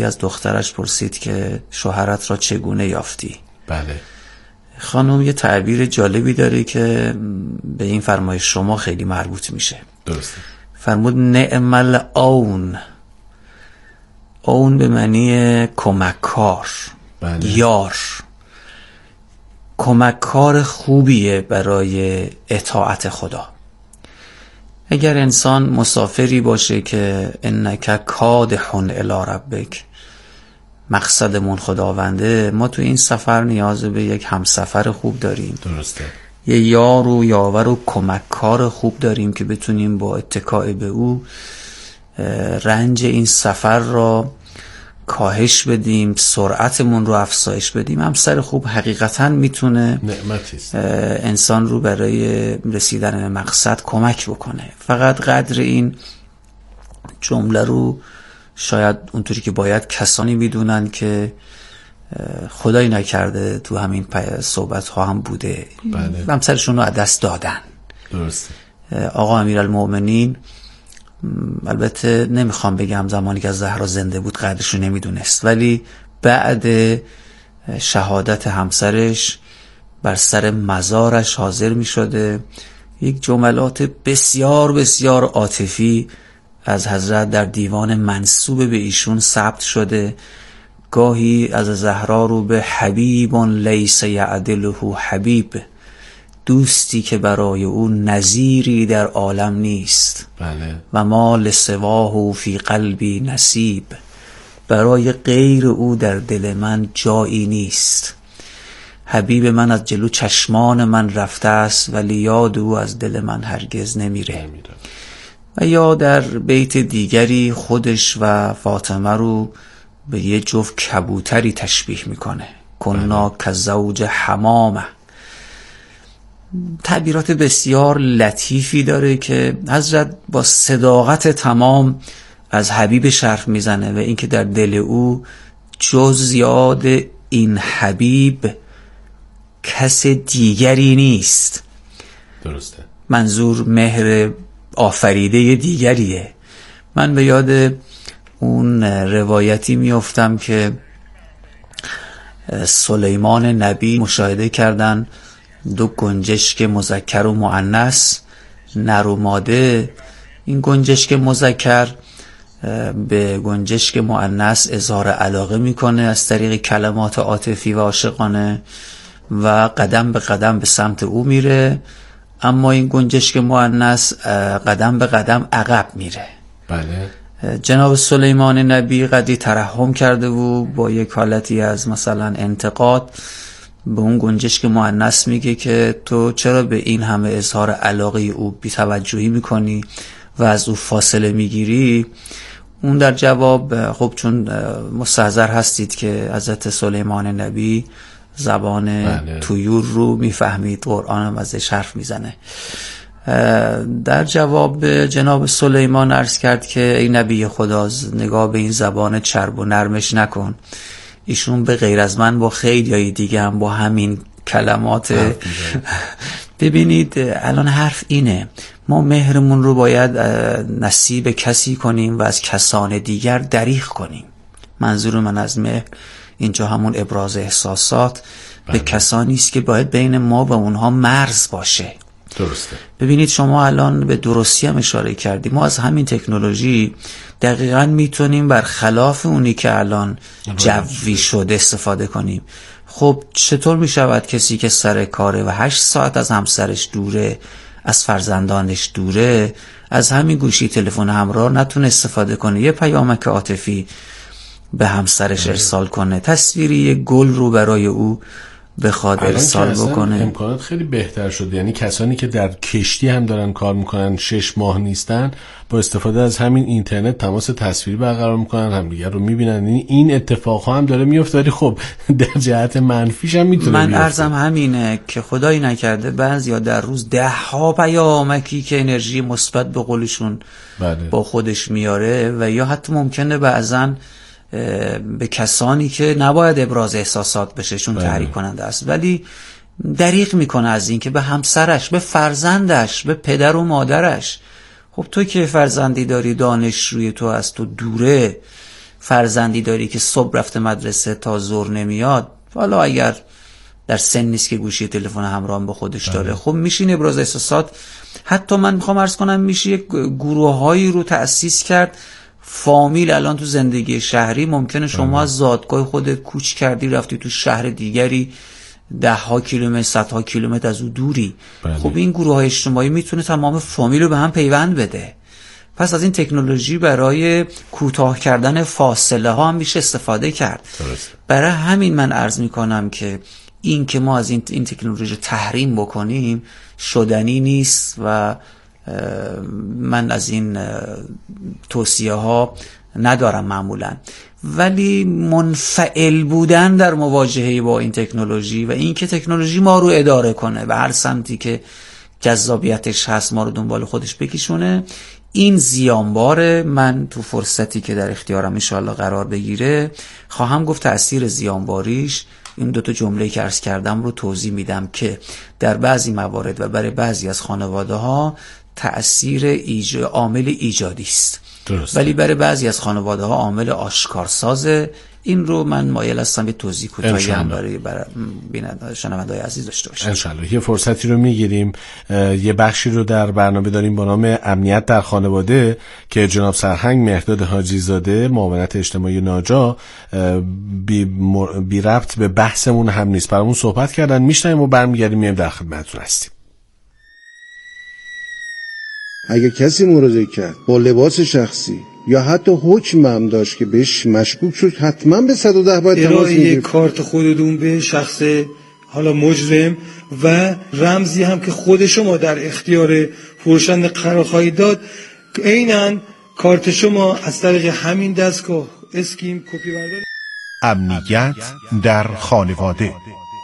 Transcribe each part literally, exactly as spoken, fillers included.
از دخترش پرسید که شوهرت را چگونه یافتی؟ بله. خانم یه تعبیر جالبی داره که به این فرمایش شما خیلی مربوط میشه. درسته. فرمود نعم الاون. اون به معنی کمککار. بله. یار. کمککار خوبیه برای اطاعت خدا. اگر انسان مسافری باشه که انک کادح الی ربک، مقصدمون خداونده، ما تو این سفر نیاز به یک همسفر خوب داریم. درسته. یه یار و یاور و کمککار خوب داریم که بتونیم با اتکاء به او رنج این سفر را کاهش بدیم، سرعتمون رو افزایش بدیم. همسر خوب حقیقتا میتونه نعمتیست انسان رو برای رسیدن به مقصد کمک بکنه. فقط قدر این جمله رو شاید اونطوری که باید کسانی میدونن که خدایی نکرده تو همین صحبت ها هم بوده. بله. همسرشون رو از دست دادن. درسته. آقا امیرالمؤمنین، البته نمیخوام بگم زمانی که زهرا زنده بود قدرشو نمیدونست، ولی بعد شهادت همسرش بر سر مزارش حاضر میشده، یک جملات بسیار بسیار عاطفی از حضرت در دیوان منسوب به ایشون ثبت شده. گاهی از زهرا رو به حبیب لیس یعدله حبیب، دوستی که برای او نظیری در عالم نیست. بله. و ما لسواه فی قلبی نصیب، برای غیر او در دل من جایی نیست. حبیب من از جلو چشمان من رفته است ولی یاد او از دل من هرگز نمیره. نمیره. و یا در بیت دیگری خودش و فاطمه رو به یه جفت کبوتری تشبیه میکنه. کنا کزوج حمامه. تعبیرات بسیار لطیفی داره که حضرت با صداقت تمام از حبیبش حرف میزنه و اینکه در دل او جز یاد این حبیب کس دیگری نیست. درسته. منظور مهر آفریده دیگریه. من به یاد اون روایتی میافتم که سلیمان نبی مشاهده کردن دو گنجشک مذکر و مؤنث، نر و ماده. این گنجشک مذکر به گنجشک مؤنث اظهار علاقه میکنه از طریق کلمات عاطفی و عاشقانه و قدم به قدم به سمت او میره، اما این گنجشک مؤنث قدم به قدم عقب میره. بله. جناب سلیمان نبی قدری ترحم کرده و با یک حالتی از مثلا انتقاد به اون گنجشک مؤنث میگه که تو چرا به این همه اظهار علاقه او بی‌توجهی میکنی و از او فاصله میگیری؟ اون در جواب، خب چون مستحضر هستید که حضرت سلیمان نبی زبان بله. طیور رو میفهمید، قرآن هم ازش حرف میزنه. در جواب جناب سلیمان عرض کرد که ای نبی خدا، نگاه به این زبان چرب و نرمش نکن. ایشون به غیر از من با خیلی دیگه هم با همین کلمات ببینید الان حرف اینه، ما مهرمون رو باید نصیب کسی کنیم و از کسان دیگر دریغ کنیم. منظور من از مهر اینجا همون ابراز احساسات بله. به کسانی است که باید بین ما و اونها مرز باشه. درسته. ببینید شما الان به درستی هم اشاره کردیم، ما از همین تکنولوژی دقیقاً میتونیم برخلاف اونی که الان جوی شده استفاده کنیم. خب چطور میشود کسی که سر کاره و هشت ساعت از همسرش دوره، از فرزندانش دوره، از همین گوشی تلفن همراه نتونه استفاده کنه یه پیامک عاطفی به همسرش ارسال کنه، تصویری یه گل رو برای او بخواد ارسال بکنه؟ امکانات خیلی بهتر شده. یعنی کسانی که در کشتی هم دارن کار میکنن، شش ماه نیستن، با استفاده از همین اینترنت تماس تصویری برقرار میکنن، همدیگر رو میبینن. یعنی این اتفاق ها هم داره میفته، ولی خب در جهت منفیش هم میتونه من بیفته. عرضم همینه که خدایی نکرده بعضیا در روز ده ها پیامکی که انرژی مثبت به قولشون بله. با خودش میاره و یا حتی ممکنه بعضن به کسانی که نباید ابراز احساسات بشه چون تحریک کننده است، ولی دریغ میکنه از این که به همسرش، به فرزندش، به پدر و مادرش. خب تو که فرزندی داری، دانشجوی تو از تو دوره، فرزندی داری که صبح رفته مدرسه تا ظهر نمیاد، حالا اگر در سن نیست که گوشی تلفن همراه با خودش داره، خب میشین ابراز احساسات. حتی من میخوام عرض کنم میشه یک گروه‌هایی رو تأسیس کرد. فامیل الان تو زندگی شهری ممکنه شما از زادگاه خودت کوچ کردی رفتی تو شهر دیگری ده ها کیلومتر صدها کیلومتر از او دوری. بله. خب این گروه های اجتماعی میتونه تمام فامیل رو به هم پیوند بده. پس از این تکنولوژی برای کوتاه کردن فاصله ها هم میشه استفاده کرد. درست. برای همین من عرض میکنم که این که ما از این, این تکنولوژی تحریم بکنیم شدنی نیست و من از این توصیه ها ندارم معمولا، ولی منفعل بودن در مواجهه با این تکنولوژی و این که تکنولوژی ما رو اداره کنه به هر سمتی که جذابیتش هست ما رو دنبال خودش بکشونه، این زیانباره. من تو فرصتی که در اختیارم انشاءالله قرار بگیره خواهم گفت تأثیر زیانباریش، این دوتا جمله که عرض کردم رو توضیح میدم که در بعضی موارد و برای بعضی از خانواده ها تأثیر ایج... عامل ایجادی است، ولی برای بعضی از خانواده ها عامل آشکارسازه. این رو من مایل هستم به توضیح کوتاهی هم برای بیننده شنونده‌های عزیز داشته باشم. انشالله. یه فرصتی رو میگیریم، یه بخشی رو در برنامه داریم با نام امنیت در خانواده که جناب سرهنگ مهرداد حاجی زاده معاونت اجتماعی ناجا بی, مر... بی ربط به بحثمون هم نیست برامون صحبت کردن. میشنیم و برمیگردیم میایم در خدمتتون هستیم. اگه کسی مراجعه کرد با لباس شخصی یا حتی حکم هم داشت که بهش مشکوک شد، حتما به صد و ده باید تماس میگیرید. کارت خودتون به شخص حالا مجرم و رمزی هم که خود شما در اختیار فروشنده قرار خواهید داد، عیناً کارت شما از طریق همین دستگاه اسکیم کپی برداری. امنیت در خانواده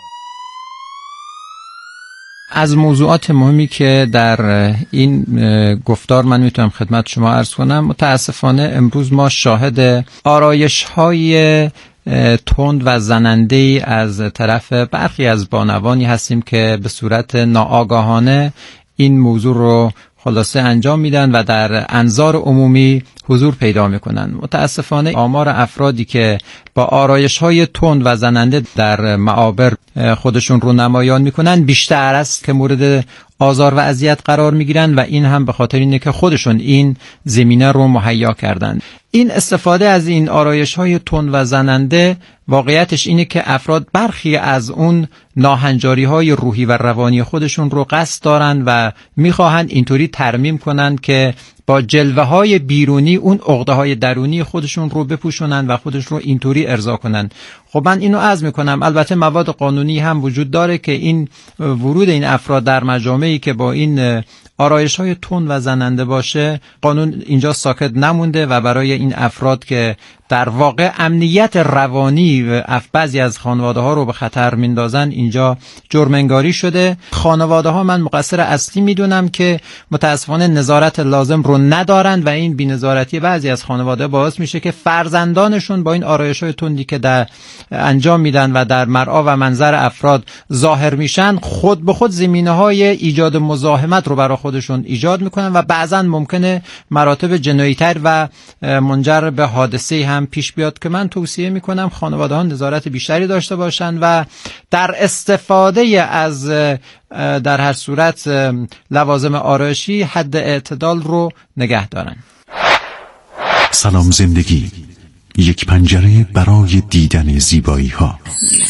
از موضوعات مهمی که در این گفتار من میتونم خدمت شما عرض کنم، متاسفانه امروز ما شاهد آرایش‌های تند و زننده از طرف برخی از بانوانی هستیم که به صورت ناآگاهانه این موضوع رو خلاصه انجام میدن و در انظار عمومی حضور پیدا میکنن. متاسفانه آمار افرادی که با آرایش‌های تند و زننده در معابر خودشون رو نمایان میکنن بیشتر است که مورد آزار و اذیت قرار میگیرن و این هم به خاطر اینه که خودشون این زمینه رو مهیا کردن. این استفاده از این آرایش‌های تند و زننده واقعیتش اینه که افراد برخی از اون ناهنجاری‌های روحی و روانی خودشون رو قصد دارن و میخواهند اینطوری ترمیم کنن که با جلوه‌های بیرونی اون عقده‌های درونی خودشون رو بپوشونن و خودشون رو اینطوری ارضا کنن. خب من اینو عرض میکنم، البته مواد قانونی هم وجود داره که این ورود این افراد در مجامعی که با این آرایش‌های تند و زننده باشه، قانون اینجا ساکت نمونده و برای این افراد که در واقع امنیت روانی و بعضی از خانواده ها رو به خطر میندازن اینجا جرم‌انگاری شده. خانواده ها من مقصر اصلی میدونم که متاسفانه نظارت لازم رو ندارن و این بی‌نظارتی بعضی از خانواده باعث میشه که فرزندانشون با این آرایش‌های تندی که در انجام میدن و در مرعا و منظر افراد ظاهر میشن خود به خود زمینه‌های ایجاد مزاحمت رو برای خودشون ایجاد میکنن و بعضا ممکنه مراتب جنایی‌تر و منجر به حادثه هم پیش بیاد که من توصیه میکنم خانواده ها نظارت بیشتری داشته باشن و در استفاده از در هر صورت لوازم آرایشی حد اعتدال رو نگه دارن. سلام زندگی، یک پنجره برای دیدن زیبایی ها.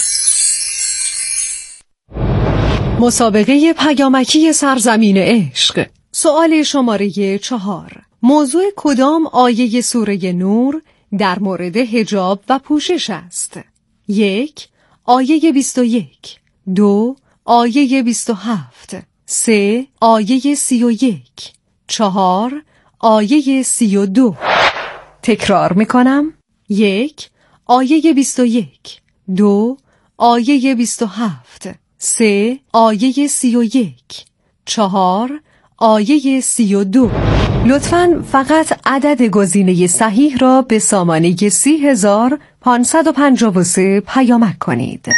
مسابقه پیامکی سرزمین عشق. سوال شماره چهار. موضوع کدام آیه سوره نور در مورد حجاب و پوشش است؟ یک، آیه بیست و یک. دو، آیه بیست و هفت. سه، آیه سی و یک. چهار، آیه سی و دو. تکرار میکنم. یک، آیه بیست و یک. دو، آیه بیست و هفت. سه، آیه سی و یک. چهار، آیه سی و دو. لطفاً فقط عدد گزینه صحیح را به سامانه سی هزار پانصد و پنجاه و سه پیامک کنید.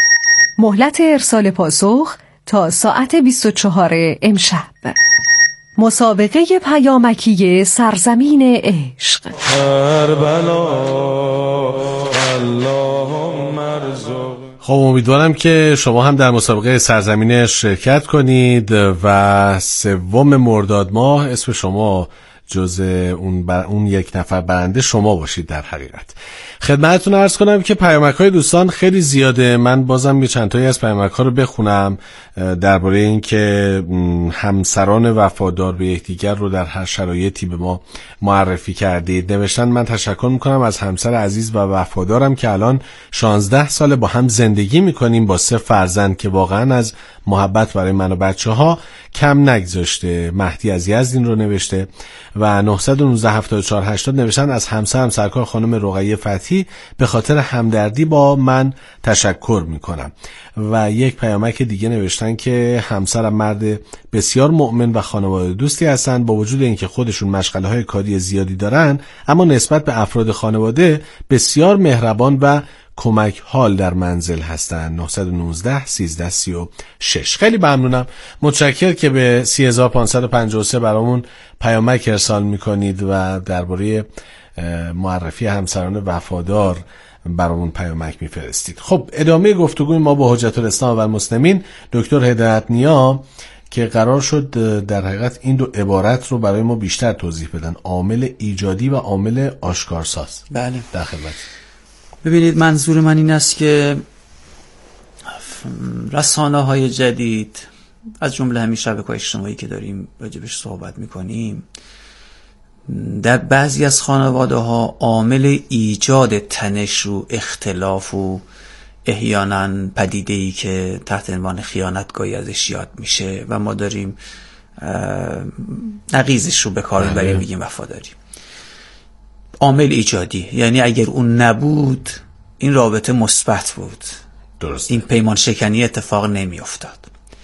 مهلت ارسال پاسخ تا ساعت بیست و چهار امشب. مسابقه پیامکی سرزمین عشق. خب امیدوارم که شما هم در مسابقه سرزمین شرکت کنید و سوم مرداد ماه اسم شما جز اون, بر... اون یک نفر برنده شما باشید. در حقیقت خدمتتون عرض کنم که پیامک‌های دوستان خیلی زیاده. من بازم یه چند تایی از پیامک‌ها رو بخونم درباره این که همسران وفادار به یکدیگر رو در هر شرایطی به ما معرفی کردید. نوشتن من تشکر میکنم از همسر عزیز و وفادارم که الان شانزده ساله با هم زندگی میکنیم با سه فرزند که واقعا از محبت برای من و بچه ها کم نگذاشته. مهدی از یزدین رو نوشته و نه یک نه هفت چهار هشتاد نوشتن از همسرم سرکار خانم رقیه فتحی به خاطر همدردی با من تشکر میکنم. و یک پیامک دیگه نوشتن که همسرم مرد بسیار مؤمن و خانواده دوستی هستند، با وجود اینکه خودشون مشغله های کاری زیادی دارن اما نسبت به افراد خانواده بسیار مهربان و کمک حال در منزل هستن. نه یک نه سیزده سی و شش. خیلی ممنونم، متشکر که به سی هزار و پانصد و پنجاه و سه برامون پیامک ارسال میکنید و درباره معرفی همسران وفادار برامون پیامک میفرستید. خب ادامه گفتگوی ما با حجت الاسلام و المسلمین دکتر هدایت نیا که قرار شد در حقیقت این دو عبارت رو برای ما بیشتر توضیح بدن، عامل ایجادی و عامل آشکارساز. بله در خدمت. ببینید منظور من این است که رسانه های جدید از جمله همین شبکه‌های اجتماعی که داریم راجبش صحبت میکنیم در بعضی از خانواده ها عامل ایجاد تنش و اختلاف و احیانا پدیده‌ای که تحت عنوان خیانتگاهی ازش یاد میشه و ما داریم نقیضش رو به کار میبریم میگیم وفاداری. عامل ایجادی یعنی اگر اون نبود این رابطه مثبت بود، درست، این پیمان شکنی اتفاق نمی افتاد.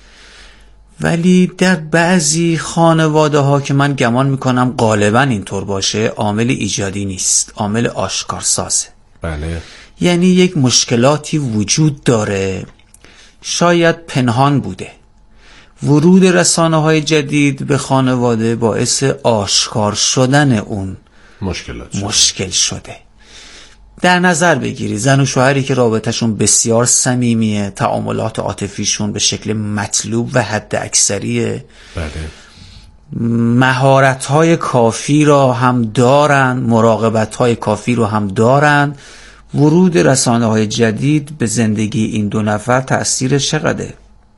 ولی در بعضی خانواده ها که من گمان میکنم غالبا اینطور باشه عامل ایجادی نیست، عامل آشکارسازه. بله. یعنی یک مشکلاتی وجود داره شاید پنهان بوده، ورود رسانه های جدید به خانواده باعث آشکار شدن اون مشکلات شده. مشکل شده. در نظر بگیری زن و شوهری که رابطهشون بسیار صمیمیه، تعاملات عاطفیشون به شکل مطلوب و حد اکثریه، بله، مهارت‌های کافی را هم دارن، مراقبت‌های کافی رو هم دارن، ورود رسانه‌های جدید به زندگی این دو نفر تأثیرش چقدره؟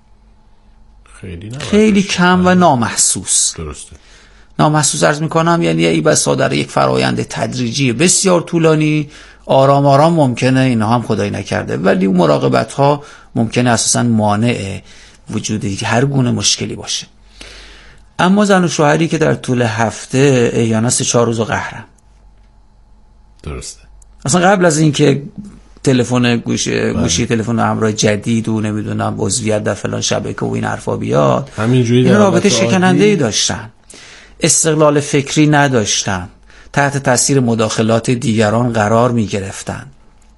خیلی, خیلی کم و نامحسوس. درسته. نامحسوس عرض میکنم یعنی ای بسا در یک فرایند تدریجی بسیار طولانی آرام آرام ممکنه اینا هم خدایی نکرده، ولی اون مراقبت ها ممکنه اساسا مانع وجود هر گونه مشکلی باشه. اما زن و شوهری که در طول هفته احیانا سه چهار روز قهرن، درسته، اصلا قبل از اینکه تلفن گوشی گوشی تلفن همراه جدید و نمیدونم عضویت در فلان شبکه و این حرفا بیاد، همینجوری این رابطه شکننده‌ای داشتن، استقلال فکری نداشتن، تحت تاثیر مداخلات دیگران قرار می گرفتن،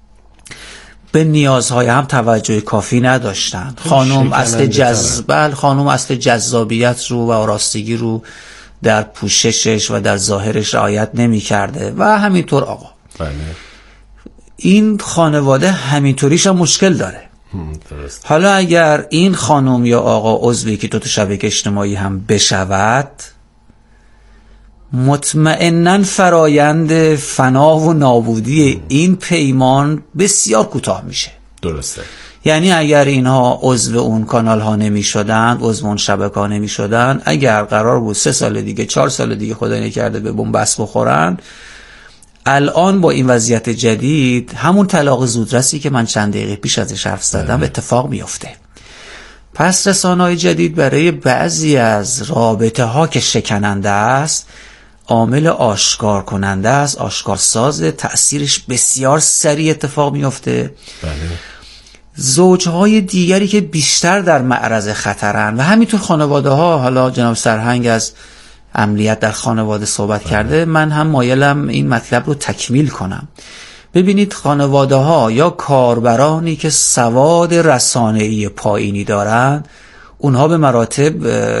به نیازهای هم توجه کافی نداشتن. خانم اصل جذب خانم اصل جذابیت رو و آراستگی رو در پوششش و در ظاهرش رعایت نمی کرده و همینطور آقا. بله. این خانواده همینطوریش هم مشکل داره. درست. حالا اگر این خانم یا آقا عضوی که دو تا شبکه اجتماعی هم بشود، مطمئناً فرایند فنا و نابودی این پیمان بسیار کوتاه میشه. درسته. یعنی اگر اینها عضو اون کانال ها نمی شدن، عضو اون شبکه ها نمی شدن، اگر قرار بود سه سال دیگه چهار سال دیگه خدای نکرده به بنبست بخورن، الان با این وضعیت جدید همون طلاق زودرسی که من چند دقیقه پیش ازش حرف زدم اتفاق میفته. پس رسانه‌های جدید برای بعضی از رابطه ها که شکننده است عامل آشکار کننده است، آشکار ساز، تأثیرش بسیار سریع اتفاق میفته. بله. زوجهای دیگری که بیشتر در معرض خطرن و همینطور خانواده ها، حالا جناب سرهنگ از امنیت در خانواده صحبت بله. کرده، من هم مایلم این مطلب رو تکمیل کنم. ببینید خانواده ها یا کاربرانی که سواد رسانه‌ای پایینی دارن اونها به مراتب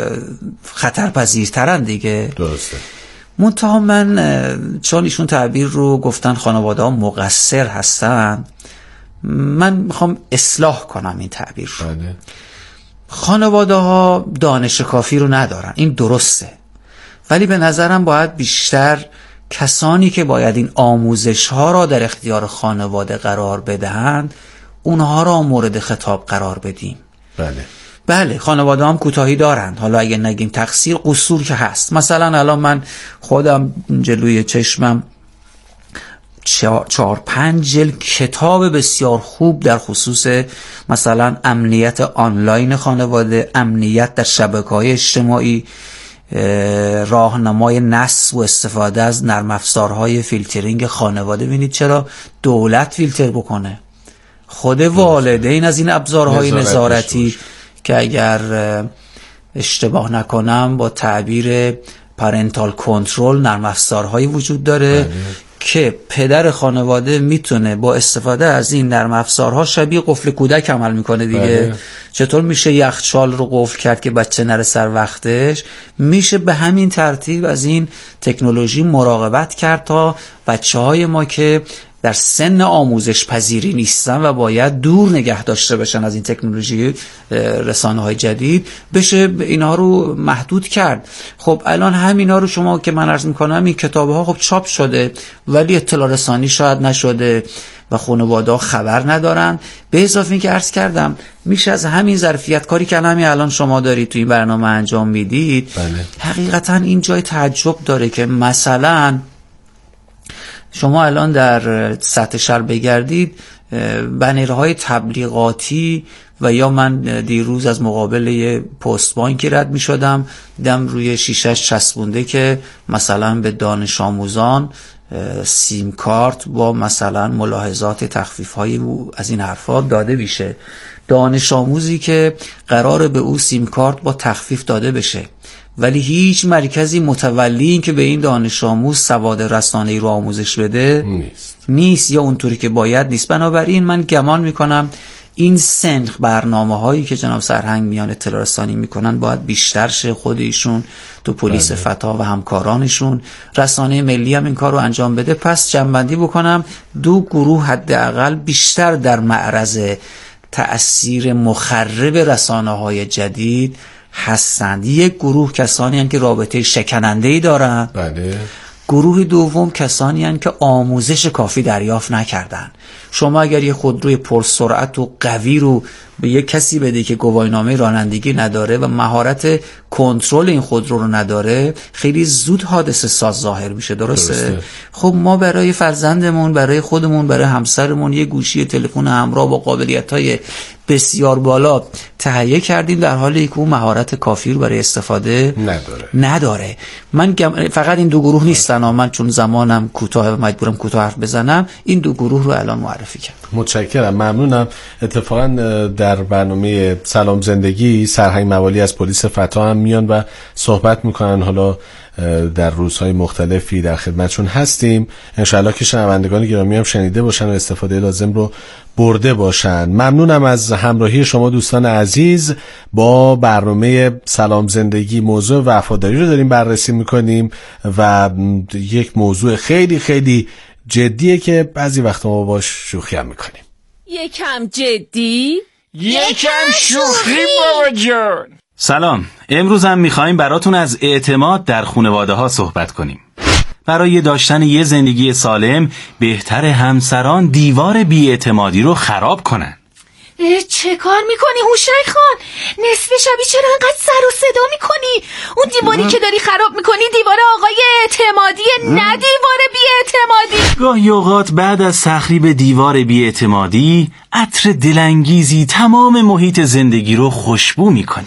خطرپذیرترن دیگه. درسته. منتها من چون ایشون تعبیر رو گفتن خانواده ها مقصر هستن، من میخوام اصلاح کنم این تعبیر رو. بله. خانواده ها دانش کافی رو ندارن، این درسته، ولی به نظرم باید بیشتر کسانی که باید این آموزش ها را در اختیار خانواده قرار بدهند اونها را مورد خطاب قرار بدیم. بله بله خانواده هم کوتاهی دارند، حالا اگه نگیم تقصیر، قصور که هست. مثلا الان من خودم جلوی چشمم چهار, چهار پنج جلد کتاب بسیار خوب در خصوص مثلا امنیت آنلاین خانواده، امنیت در شبکه‌های اجتماعی، راهنمای نصب و استفاده از نرم افزارهای فیلترینگ خانواده. ببینید چرا دولت فیلتر بکنه، خود والدین از این ابزارهای نظارتی که اگر اشتباه نکنم با تعبیر پرنتال کنترل نرم افزارهایی وجود داره بله. که پدر خانواده میتونه با استفاده از این نرم افزارها شبیه قفل کودک عمل میکنه دیگه. بله. چطور میشه یخچال رو قفل کرد که بچه نره سر وقتش؟ میشه به همین ترتیب از این تکنولوژی مراقبت کرد تا بچه های ما که در سن آموزش پذیری نیستن و باید دور نگه داشته بشن از این تکنولوژی رسانه های جدید، بشه اینها رو محدود کرد. خب الان همینا رو شما که من عرض میکنم این کتاب ها خب چاپ شده ولی اطلاع رسانی شاید نشده و خانواده ها خبر ندارن. به اضافه این که عرض کردم میشه از همین ظرفیت کاری که همین الان شما دارید تو این برنامه انجام میدید بله. حقیقتا این جای تعجب داره که مثلا شما الان در سطح شهر بگردید بنرهای تبلیغاتی و یا من دیروز از مقابل یه پست بانکی رد می شدم دیدم روی شیشه‌اش چسبونده که مثلا به دانش آموزان سیم کارت با مثلا ملاحظات تخفیف های از این حرفا داده میشه. دانش آموزی که قراره به او سیم کارت با تخفیف داده بشه ولی هیچ مرکزی متولی این که به این دانش آموز سواد رسانه‌ای رو آموزش بده نیست نیست یا اونطوری که باید نیست. بنابراین من گمان میکنم این سنخ برنامه هایی که جناب سرهنگ میان اطلاع رسانی میکنن باید بیشتر شه. خود ایشون تو پلیس فتا و همکارانشون، رسانه ملی هم این کار رو انجام بده. پس جنبندی بکنم دو گروه حداقل بیشتر در معرض تأثیر مخرب رسانه های جدید هستند. یک گروه کسانی هستند که رابطه شکننده‌ای دارند. بله. گروه دوم کسانی هستند که آموزش کافی دریافت نکردند. شما اگر یه خودروی پرسرعت و قوی رو به یک کسی بده که گواهینامه رانندگی نداره و مهارت کنترل این خودرو رو نداره، خیلی زود حادثه ساز ظاهر میشه. درسته؟ درسته. خب ما برای فرزندمون، برای خودمون، برای همسرمون یه گوشی تلفن همراه با قابلیت‌های بسیار بالا تهیه کردیم در حالی که اون مهارت کافی رو برای استفاده نداره. نداره. من فقط این دو گروه نیستن، من چون زمانم کوتاه و مجبورم کوتاه حرف بزنم، این دو گروه رو الان معرفی کردم. متشکرم، ممنونم. اتفاقا در برنامه سلام زندگی سرهنگ موالی از پلیس فتا هم میان و صحبت میکنن. حالا در روزهای مختلفی در خدمتشون هستیم. انشالله که شنوندگان گرامی هم شنیده باشن و استفاده لازم رو برده باشن. ممنونم از همراهی شما دوستان عزیز. با برنامه سلام زندگی موضوع وفاداری رو داریم بررسی میکنیم و یک موضوع خیلی خیلی جدیه که بعضی وقتا ما باش شوخی هم میکنیم. یکم جدی، یکم شوخی بابا جان. سلام، امروز هم میخواییم براتون از اعتماد در خانواده ها صحبت کنیم. برای داشتن یه زندگی سالم بهتر همسران دیوار بی‌اعتمادی رو خراب کنن. چه کار میکنی هوشنگ خان؟ نصف شبی چرا انقدر سر و صدا میکنی؟ اون دیواری که داری خراب میکنی دیوار آقای اعتمادیه، نه دیوار بی‌اعتمادی. گاهی اوقات بعد از تخریب دیوار بی‌اعتمادی عطر دلانگیزی تمام محیط زندگی رو خوشبو میکنه.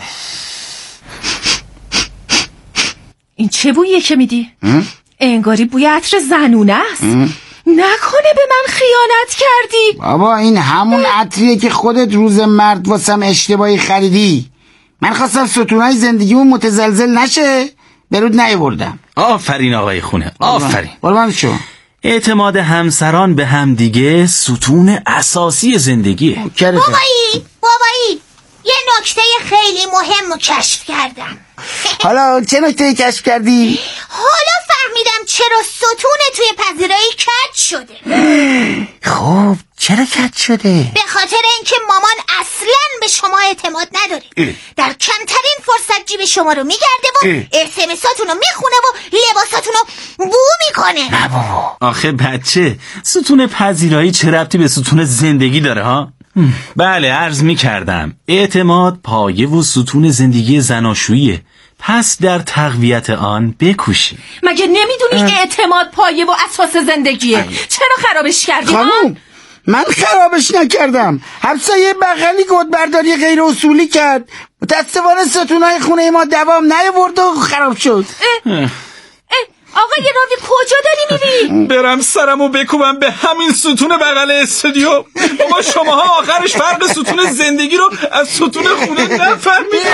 این چه بوییه که میدی؟ انگاری بوی عطر زنونه است. نکنه به من خیانت کردی؟ بابا این همون عطریه که خودت روز مرد واسم اشتباهی خریدی. من خواستم ستونهای زندگیمون متزلزل نشه، برود نیاوردم. آفرین آقای خونه، آفرین. قربان شو. اعتماد همسران به هم دیگه ستون اساسی زندگیه. بابایی بابایی یه نکته خیلی مهم رو کشف کردم. حالا چه نکته کشف کردی؟ حالا فهمیدم چرا ستون توی پذیرایی کج شده. خب چرا کج شده؟ به خاطر اینکه مامان اصلاً به شما اعتماد نداره. اه. در کمترین فرصت جیب شما رو میگرده و اسمساتون رو میخونه و لباساتون رو بو میکنه. نه بابا. آخه بچه، ستون پذیرایی چه ربطی به ستون زندگی داره ها؟ بله، عرض می کردم اعتماد پایه و ستون زندگی زناشوییه، پس در تقویت آن بکوشیم. مگه نمیدونی اعتماد پایه و اساس زندگیه؟ چرا خرابش کردی؟ خانوم من خرابش نکردم، همسایه بغلی گودبرداری غیر اصولی کرد، متاسفانه ستونای خونه ما دوام نیاورد و خراب شد. اه. اه. آقای راوی کجا داری میری؟ برم سرمو بکوبم به همین ستون بغل استودیو. بابا شماها آخرش فرق ستون زندگی رو از ستون خونه نفهمیدید.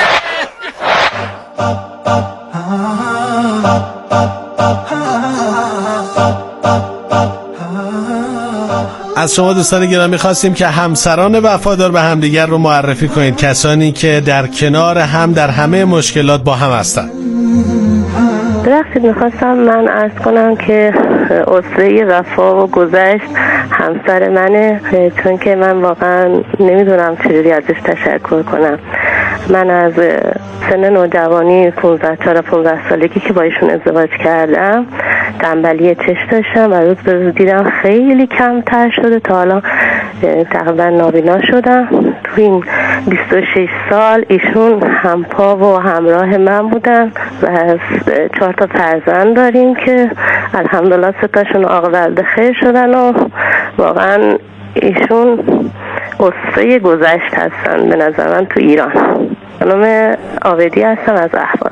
از شما دوستان گرامی خواستیم که همسران وفادار به همدیگر رو معرفی کنید، کسانی که در کنار هم در همه مشکلات با هم هستند. درخشید میخواستم من عرض کنم که اسره وفا و گذشت همسر منه، چون که من واقعا نمیدونم چجوری ازش تشکر کنم. من از سن نوجوانی پونزده چهارده پونزده سالگی که با ایشون ازدواج کردم تنبلی چشم داشتم و روز به روز دیدم خیلی کمتر شده تا حالا تقریبا نابینا شدم. تو این بیست و شش سال ایشون همپا و همراه من بودن و از چهار تا فرزند داریم که الحمدلله سه تاشون عاقبت خیر شدن و واقعا ایشون اسره گذشت هستن به نظر من تو ایران. خانم عابدی هستم از اهواز.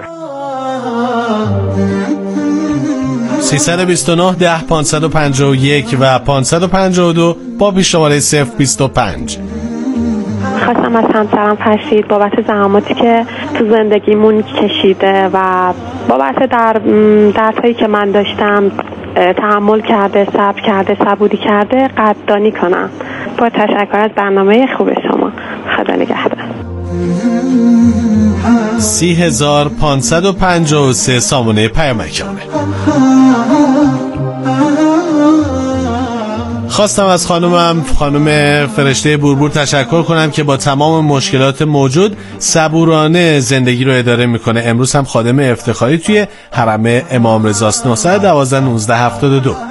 سیصد و بیست و نه ده پانصد و پنجاه و یک و پانصد و پنجاه و دو با پیش شماره صفر بیست و پنج. خواستم از همسرم فرشید بابت زحماتی که تو زندگیمون کشیده و بابت در درسایی که من داشتم تحمل کرده، صبر کرده، صبوری کرده قدردانی کنم. با تشکر از برنامه خوب شما. خدا نگهدار. سی هزار پانصد و پنجاه و سه سامانه پیامکانه. خواستم از خانومم خانم فرشته بوربور تشکر کنم که با تمام مشکلات موجود صبورانه زندگی رو اداره میکنه. امروز هم خادم افتخاری توی حرم امام رضاست. نه یک دو نوزده هفتاد و دو.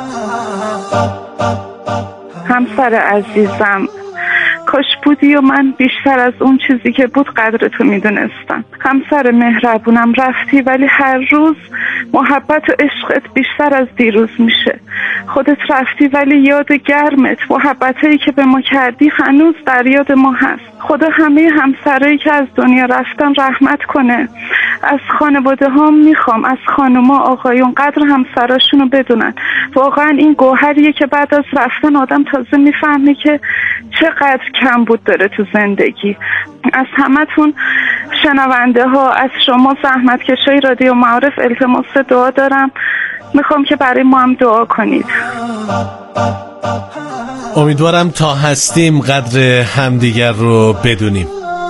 همسر عزیزم، کاش بودی و من بیشتر از اون چیزی که بود قدرتو میدونستم. همسر مهربونم، رفتی ولی هر روز محبت و عشقت بیشتر از دیروز میشه. خودت رفتی ولی یاد گرمت، محبتایی که به ما کردی هنوز در یاد ما هست. خدا همه همسرایی که از دنیا رفتن رحمت کنه. از خانواده ها میخوام، از خانوما آقایون قدر همسراشونو بدونن. واقعا این گوهریه که بعد از رفتن آدم تازه میفهمه که چقدر کم بود داره تو زندگی. از همتون شنونده ها، از شما زحمتکشای رادیو معارف التماس دعا دارم. میخوام که برای ما هم دعا کنید. امیدوارم تا هستیم قدر همدیگر رو بدونیم.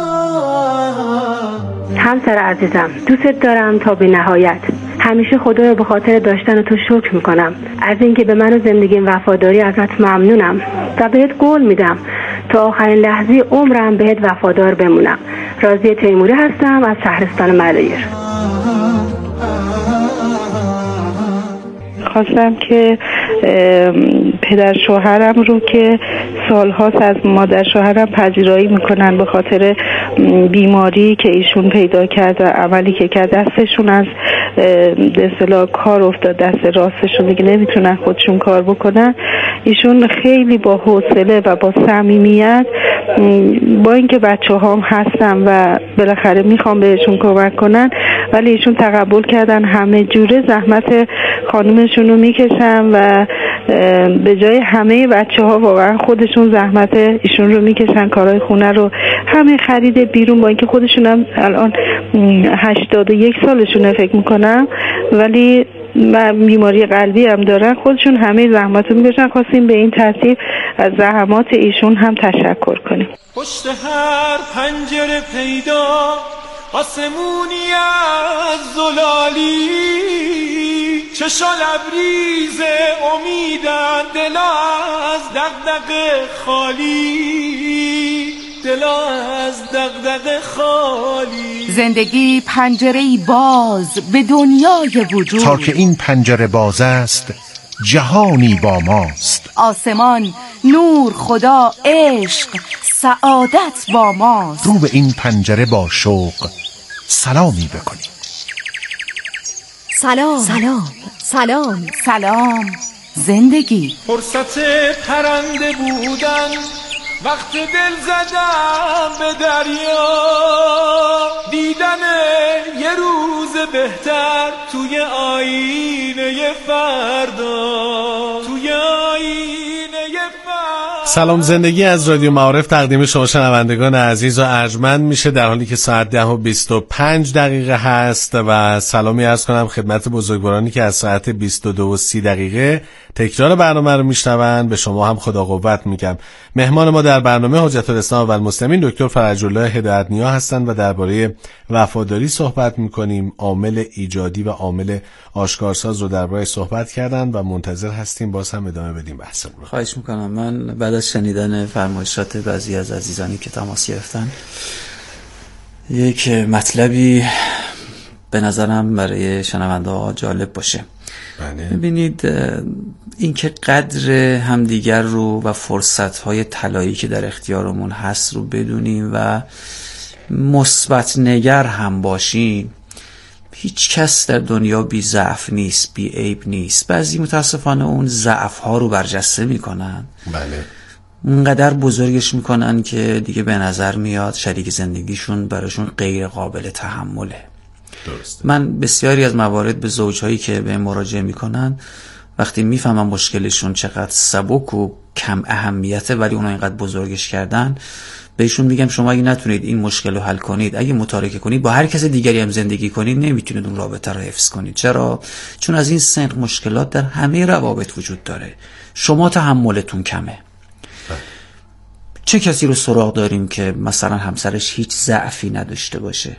همسر عزیزم، دوست دارم تا به نهایت. همیشه خدا رو به خاطر داشتن تو شکر میکنم. از اینکه به من و زندگیم وفاداری ازت ممنونم و بهت قول میدم تا آخرین لحظه عمرم بهت وفادار بمونم. راضیه تیموری هستم از شهرستان ملایر. خواستم که پدر شوهرم رو که سالهاست از مادر شوهرم پذیرایی میکنن به خاطر بیماری که ایشون پیدا کرد و عملی که کرد، دستشون از اصطلاح کار افتاد، دست راستشون دیگه نمیتونن خودشون کار بکنن. ایشون خیلی با حوصله و با صمیمیت، با اینکه بچه هام هستن و بالاخره میخوام بهشون کمک کنن، ولی ایشون تقبل کردن همه جوره زحمت خانومشون رو میکشن و به جای همه بچه ها واقعا خودشون زحمت ایشون رو میکشن، کارهای خونه رو، همه خرید بیرون، با اینکه خودشون هم الان هشتاد و یک سالشونه فکر میکنم، ولی بیماری قلبی هم دارن، خودشون همه زحمات رو میکشن. خواستیم به این ترتیب از زحمات ایشون هم تشکر کنیم. پشت هر پنجره پیدا آسمونی از زلالی، چشا لبریز امیدن دلا از دغدغه خالی، دلا از دغدغه خالی. زندگی پنجره‌ای باز به دنیای وجود، تا که این پنجره باز است جهانی با ماست. آسمان، نور، خدا، عشق، سعادت با ماست. رو به این پنجره با شوق سلامی بکنیم. سلام سلام سلام سلام زندگی. فرصت پرنده بودن وقت دل زدم به دریا، دیدن یه روز بهتر توی آینه فردا، توی آینه فردا. سلام زندگی از رادیو معارف تقدیم شما شنوندگان عزیز و ارجمند میشه در حالی که ساعت ده و بیست و پنج دقیقه هست و سلامی عرض کنم خدمت بزرگوارانی که از ساعت بیست و دو و سی دقیقه تکرار برنامه رو میشنوند. به شما هم خدا قوت میگم. مهمان ما در برنامه حجت الاسلام و المسلمین دکتر فرج الله هدایت نیا هستند و درباره وفاداری صحبت میکنیم. عامل ایجادی و عامل آشکارساز رو درباره صحبت کردن و منتظر هستیم باز هم ادامه بدیم بحث رو. خواهش میکنم. من بعد از شنیدن فرمایشات بعضی از عزیزانی که تماس گرفتن یک مطلبی به نظرم برای شنونده ها جالب باشه. ببینید این که قدر همدیگر رو و فرصت‌های طلایی که در اختیارمون هست رو بدونیم و مثبت نگر هم باشیم. هیچ کس در دنیا بی ضعف نیست، بی عیب نیست. بعضی متاسفانه اون ضعف ها رو برجسته میکنن، بله، اونقدر بزرگش میکنن که دیگه به نظر میاد شریک زندگیشون براشون غیر قابل تحمله. درسته. من بسیاری از موارد به زوجهایی که به مراجعه میکنن وقتی میفهمم مشکلشون چقدر سبک و کم اهمیته ولی اونا اینقدر بزرگش کردن، بهشون میگم شما اگه نتونید این مشکل رو حل کنید، اگه متارکه کنید، با هر کس دیگری هم زندگی کنید، نمیتونید اون رابطه رو حفظ کنید. چرا؟ چون از این سنق مشکلات در همه روابط وجود داره. شما تحملتون کمه. چه کسی رو سراغ داریم که مثلا همسرش هیچ ضعفی نداشته باشه؟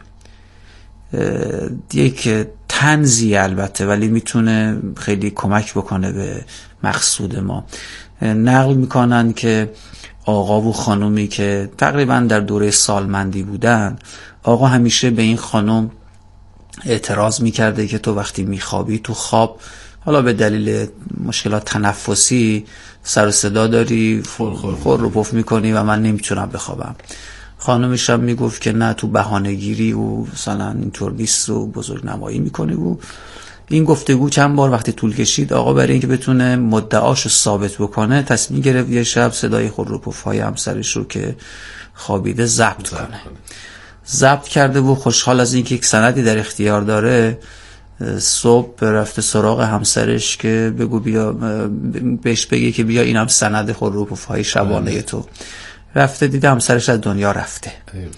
یک طنزی البته ولی میتونه خیلی کمک بکنه به مقصود ما. نقل میکنن که آقا و خانومی که تقریبا در دوره سالمندی بودن، آقا همیشه به این خانم اعتراض میکرده که تو وقتی میخوابی تو خواب، حالا به دلیل مشکلات تنفسی سر و صدا داری، خور رو پف میکنی و من نمیتونم بخوابم. خانمش هم میگفت که نه، تو بهانه‌گیری و مثلا اینطور نیست و بزرگ نمایی میکنی. و این گفتگو چند بار وقتی طول کشید، آقا برای اینکه بتونه مدعاشو ثابت بکنه تصمیم گرفت یه شب صدای خور رو پف‌های همسرش رو که خوابیده ضبط کنه. ضبط کرده و خوشحال از اینکه یک سندی در اختیار داره، صبح رفته سراغ همسرش که بگو بیا، بهش بگه که بیا اینم سند خور رو پف‌های شبانه تو. رفته دیده همسرش از دنیا رفته.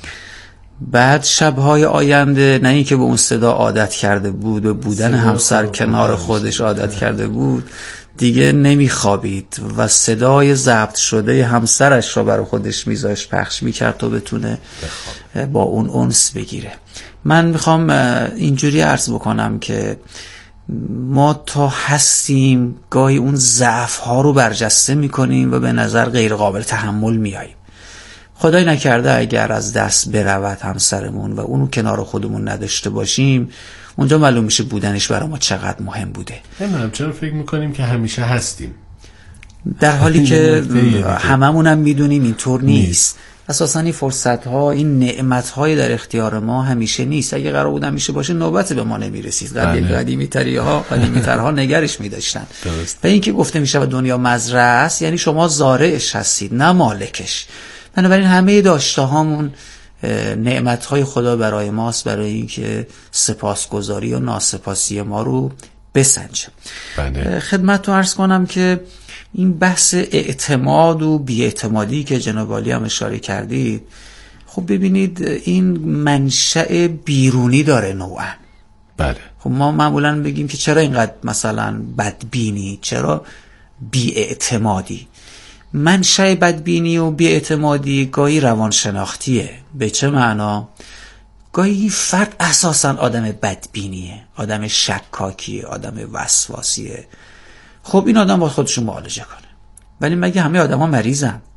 بعد شبهای آینده نه اینکه به اون صدا عادت کرده بود و بودن همسر کنار خودش عادت کرده بود، دیگه نمیخوابید و صدای ضبط شده همسرش رو برای خودش میذاشت پخش میکرد تا بتونه با اون انس بگیره. من میخوام اینجوری عرض بکنم که ما تا هستیم گاهی اون ضعف ها رو برجسته میکنیم و به نظر غیر قابل تحمل میاییم. خدای نکرده اگر از دست برود همسرمون و اونو کنار خودمون نداشته باشیم، اونجا معلوم میشه بودنش برای ما چقدر مهم بوده. نمیدونم چرا فکر میکنیم که همیشه هستیم، در حالی که هممون هم میدونیم اینطور نیست, نیست. اساساً این فرصت ها، این نعمت های در اختیار ما همیشه نیست. اگه قرار بود همیشه باشه نوبت به ما نمیرسید. قدیمی تری ها قدیمی ترها نگرش میداشتن. و این که گفته میشه دنیا مزرعه است، یعنی شما زارعش هستید نه مالکش. بنابراین همه داشته هامون نعمت های خدا برای ماست، برای اینکه سپاسگزاری و ناسپاسی ما رو بسنجه. خدمت رو عرض کنم که این بحث اعتماد و بی‌اعتمادی که جناب عالی هم اشاره کردید، خب ببینید این منشأ بیرونی داره نوعا. بله. خب ما معمولا بگیم که چرا اینقدر مثلا بدبینی، چرا بی‌اعتمادی. منشأ بدبینی و بی‌اعتمادی گاهی روانشناختیه. به چه معنا؟ گاهی فرد اساسا آدم بدبینیه، آدم شکاکیه، آدم وسواسیه. خب این آدم باید خودشون معالجه کنه. ولی مگه همه آدم ها مریضن؟